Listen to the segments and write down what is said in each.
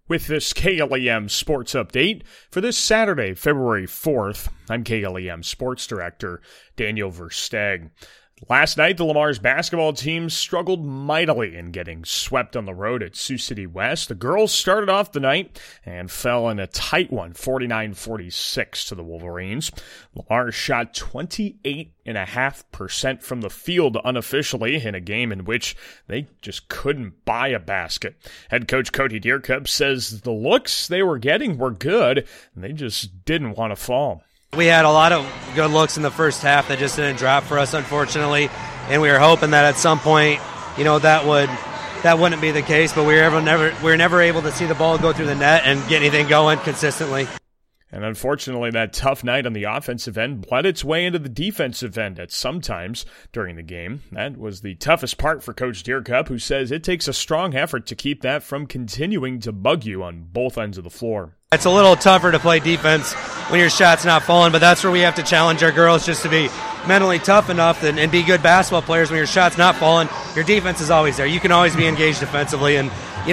With this KLEM Sports Update for this Saturday, February 4th, I'm KLEM Sports Director Daniel Versteg. Last night, the Lamar's basketball team struggled mightily in getting swept on the road at Sioux City West. The girls started off the night and fell in a tight one, 49-46 to the Wolverines. Lamar shot 28.5% from the field unofficially in a game in which they just couldn't buy a basket. Head coach Cody Deercup says the looks they were getting were good, and they just didn't want to fall. We had a lot of good looks in the first half that just didn't drop for us, unfortunately, and we were hoping that at some point, that wouldn't be the case, but we were never able to see the ball go through the net and get anything going consistently. And unfortunately, that tough night on the offensive end bled its way into the defensive end at some times during the game. That was the toughest part for Coach Deercup, who says it takes a strong effort to keep that from continuing to bug you on both ends of the floor. It's a little tougher to play defense when your shot's not falling, but that's where we have to challenge our girls just to be mentally tough enough and be good basketball players. When your shot's not falling, your defense is always there. You can always be engaged defensively. And,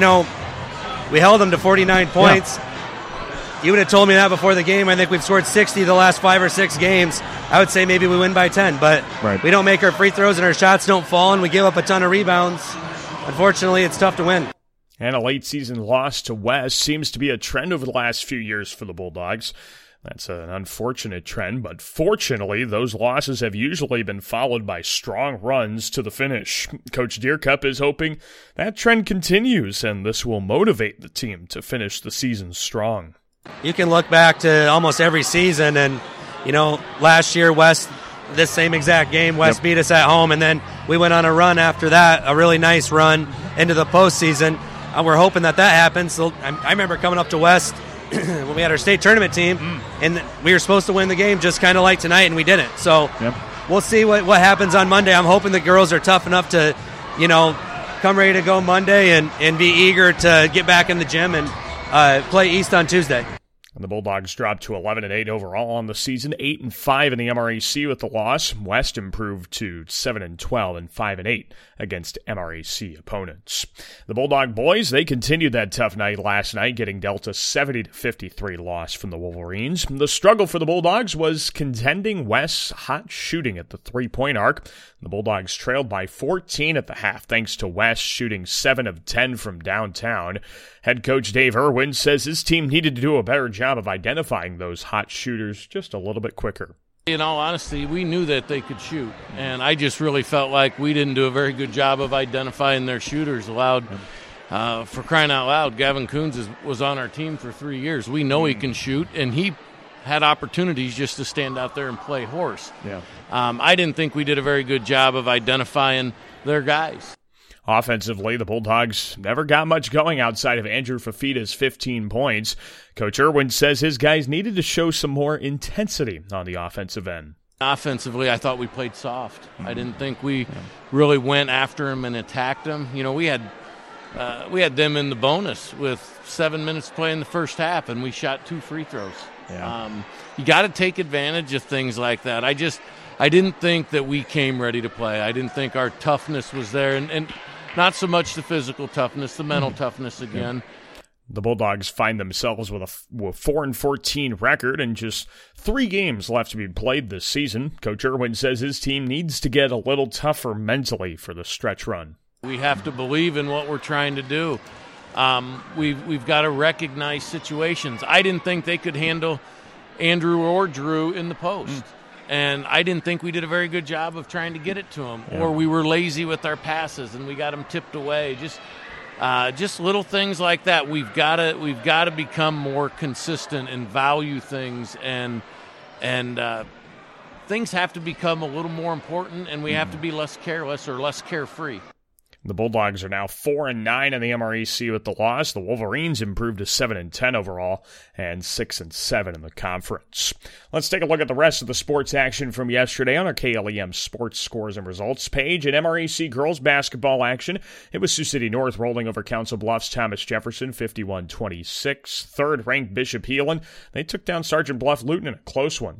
we held them to 49 points. Yeah. You would have told me that before the game. I think we've scored 60 the last 5 or 6 games. I would say maybe we win by 10, but We don't make our free throws and our shots don't fall, and we give up a ton of rebounds. Unfortunately, it's tough to win. And a late-season loss to West seems to be a trend over the last few years for the Bulldogs. That's an unfortunate trend, but fortunately, those losses have usually been followed by strong runs to the finish. Coach Deercup is hoping that trend continues, and this will motivate the team to finish the season strong. You can look back to almost every season, and, last year, West, this same exact game, West beat us at home, and then we went on a run after that, a really nice run into the postseason. We're hoping that happens. So I remember coming up to West when we had our state tournament team, and we were supposed to win the game just kind of like tonight, and we didn't. So We'll see what happens on Monday. I'm hoping the girls are tough enough to, come ready to go Monday and be eager to get back in the gym and play East on Tuesday. And the Bulldogs dropped to 11-8 overall on the season, 8-5 in the MRAC with the loss. West improved to 7-12 and 5-8 against MRAC opponents. The Bulldog boys, they continued that tough night last night, getting dealt a 70-53 loss from the Wolverines. The struggle for the Bulldogs was contending West's hot shooting at the three-point arc. The Bulldogs trailed by 14 at the half, thanks to West shooting 7 of 10 from downtown. Head coach Dave Irwin says his team needed to do a better job of identifying those hot shooters just a little bit quicker. In all honesty, we knew that they could shoot, and I just really felt like we didn't do a very good job of identifying their shooters. For crying out loud, Gavin Coons was on our team for 3 years. We know he can shoot, and he had opportunities just to stand out there and play horse. I didn't think we did a very good job of identifying their guys. Offensively, the Bulldogs never got much going outside of Andrew Fafita's 15 points. Coach Irwin says his guys needed to show some more intensity on the offensive end. Offensively, I thought we played soft. I didn't think we really went after him and attacked him. We had them in the bonus with 7 minutes to play in the first half, and we shot 2 free throws. You got to take advantage of things like that. I didn't think that we came ready to play. I didn't think our toughness was there, and not so much the physical toughness, the mental toughness again. The Bulldogs find themselves with a 4-14 record and just 3 games left to be played this season. Coach Irwin says his team needs to get a little tougher mentally for the stretch run. We have to believe in what we're trying to do. We've got to recognize situations. I didn't think they could handle Andrew or Drew in the post. And I didn't think we did a very good job of trying to get it to them, or we were lazy with our passes and we got them tipped away. Just little things like that. We've got to become more consistent and value things, and things have to become a little more important, and we have to be less careless or less carefree. The Bulldogs are now 4-9 in the MRAC with the loss. The Wolverines improved to 7-10 overall and 6-7 in the conference. Let's take a look at the rest of the sports action from yesterday on our KLEM Sports Scores and Results page. In MRAC girls basketball action, it was Sioux City North rolling over Council Bluffs Thomas Jefferson 51-26. Third-ranked Bishop Heelan, they took down Sergeant Bluff Luton in a close one,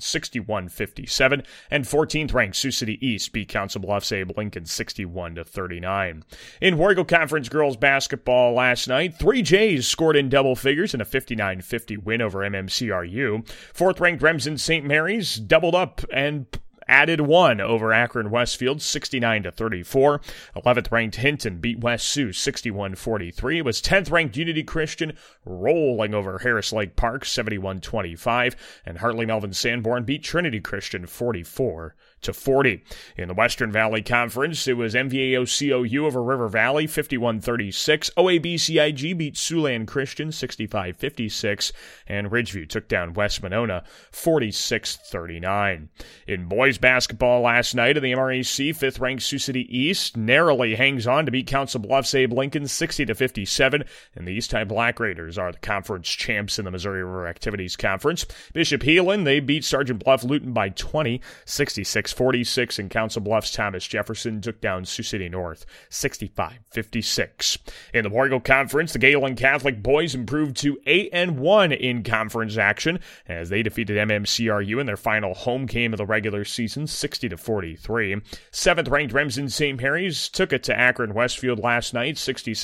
61-57. And 14th-ranked Sioux City East beat Council Bluffs Abe Lincoln 61-39. In War Eagle Conference girls basketball last night, 3 Jays scored in double figures in a 59-50 win over MMCRU. 4th-ranked Remsen St. Mary's doubled up and added 1 over Akron Westfield, 69-34. 11th-ranked Hinton beat West Sioux, 61-43. It was 10th-ranked Unity Christian rolling over Harris Lake Park, 71-25. And Hartley Melvin Sanborn beat Trinity Christian, 44-40. In the Western Valley Conference, it was MVAO-COU over River Valley, 51-36. OABCIG beat Siouxland Christian, 65-56. And Ridgeview took down West Monona, 46-39. In boys basketball last night in the MRAC, 5th-ranked Sioux City East narrowly hangs on to beat Council Bluffs Abe Lincoln 60-57, and the East High Black Raiders are the conference champs in the Missouri River Activities Conference. Bishop Heelan, they beat Sergeant Bluff Luton by 20, 66-46, and Council Bluffs Thomas Jefferson took down Sioux City North 65-56. In the War Eagle Conference, the Galen Catholic boys improved to 8-1 in conference action as they defeated MMCRU in their final home game of the regular season, 60-43. 7th-ranked Remsen St. Mary's took it to Akron Westfield last night,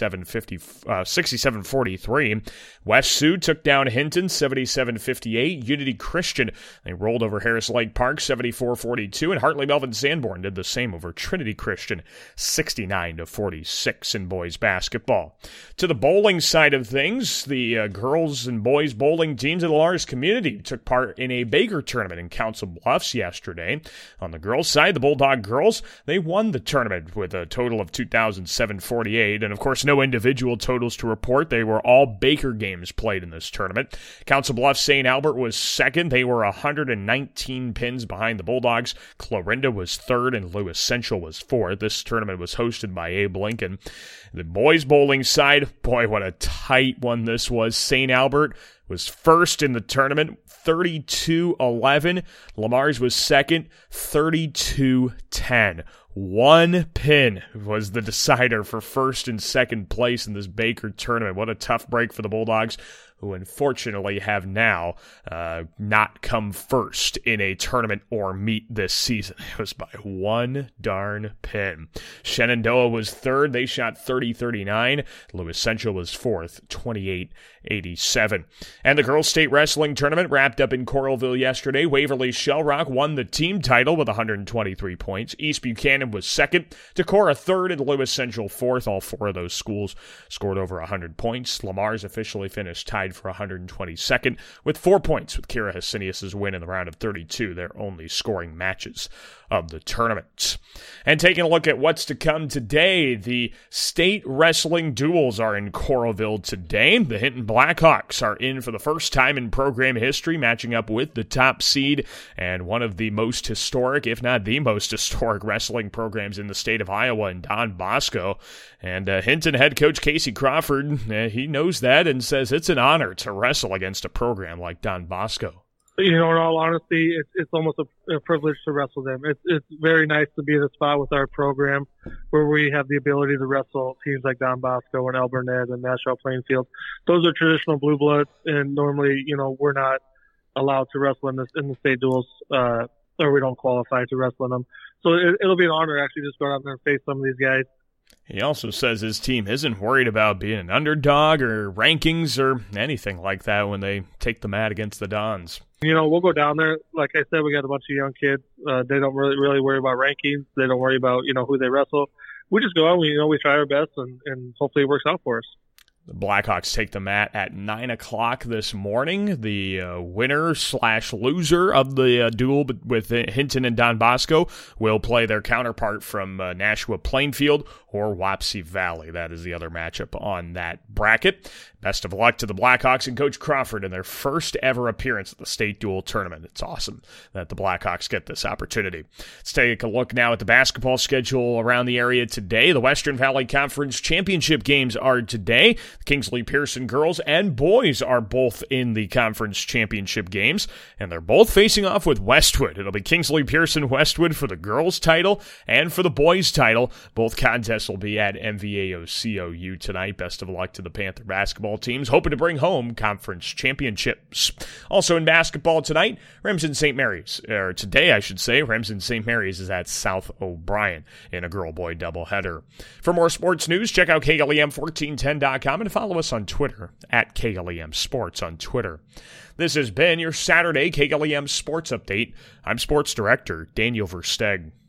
67-43. West Sioux took down Hinton, 77-58. Unity Christian, they rolled over Harris Lake Park, 74-42. And Hartley Melvin Sanborn did the same over Trinity Christian, 69-46 in boys basketball. To the bowling side of things, the girls and boys bowling teams of the Lars community took part in a Baker tournament in Council Bluffs yesterday. On the girls' side, the Bulldog girls, they won the tournament with a total of 2,748, and of course no individual totals to report. They were all Baker games played in this tournament. Council Bluffs St. Albert was second. They were 119 pins behind the Bulldogs. Clarinda was third, and Lewis Central was fourth. This tournament was hosted by Abe Lincoln. The boys bowling side, boy, what a tight one this was. St. Albert was first in the tournament, 32-11. Lamar's was second, 32-10. 1 pin was the decider for first and second place in this Baker tournament. What a tough break for the Bulldogs, who unfortunately have now not come first in a tournament or meet this season. It was by 1 darn pin. Shenandoah was third. They shot 30-39. Lewis Central was fourth, 28-87. And the girls' state wrestling tournament wrapped up in Coralville yesterday. Waverly Shell Rock won the team title with 123 points. East Buchanan was second. Decorah third, and Lewis Central fourth. All 4 of those schools scored over 100 points. Lamar's officially finished tied for 122nd with 4 points, with Kira Hesinius' win in the round of 32, their only scoring matches of the tournament. And taking a look at what's to come today, the state wrestling duels are in Coralville today. The Hinton Blackhawks are in for the first time in program history, matching up with the top seed and one of the most historic, if not the most historic, wrestling programs in the state of Iowa, in Don Bosco. And Hinton head coach Casey Crawford, he knows that and says it's an honor to wrestle against a program like Don Bosco. You know, in all honesty, it's almost a privilege to wrestle them. It's very nice to be in a spot with our program where we have the ability to wrestle teams like Don Bosco and El Burnett and Nashville Plainfield. Those are traditional blue bloods, and normally, you know, we're not allowed to wrestle in the state duels, or we don't qualify to wrestle in them. So it'll be an honor actually just go out there and face some of these guys. He also says his team isn't worried about being an underdog or rankings or anything like that when they take the mat against the Dons. You know, we'll go down there. Like I said, we got a bunch of young kids. They don't really worry about rankings. They don't worry about, you know, who they wrestle. We just go out, we try our best, and hopefully it works out for us. The Blackhawks take the mat at 9 o'clock this morning. The winner/loser of the duel with Hinton and Don Bosco will play their counterpart from Nashua Plainfield or Wapsie Valley. That is the other matchup on that bracket. Best of luck to the Blackhawks and Coach Crawford in their first ever appearance at the state duel tournament. It's awesome that the Blackhawks get this opportunity. Let's take a look now at the basketball schedule around the area today. The Western Valley Conference Championship games are today. Kingsley Pearson girls and boys are both in the conference championship games, and they're both facing off with Westwood. It'll be Kingsley Pearson Westwood for the girls' title and for the boys' title. Both contests will be at MVAO-COU tonight. Best of luck to the Panther basketball teams, hoping to bring home conference championships. Also in basketball tonight, Remsen St. Mary's, or today I should say, Remsen St. Mary's is at South O'Brien in a girl-boy doubleheader. For more sports news, check out KLEM1410.com and follow us on Twitter at KLEM Sports on Twitter. This has been your Saturday KLEM Sports Update. I'm Sports Director Daniel Versteg.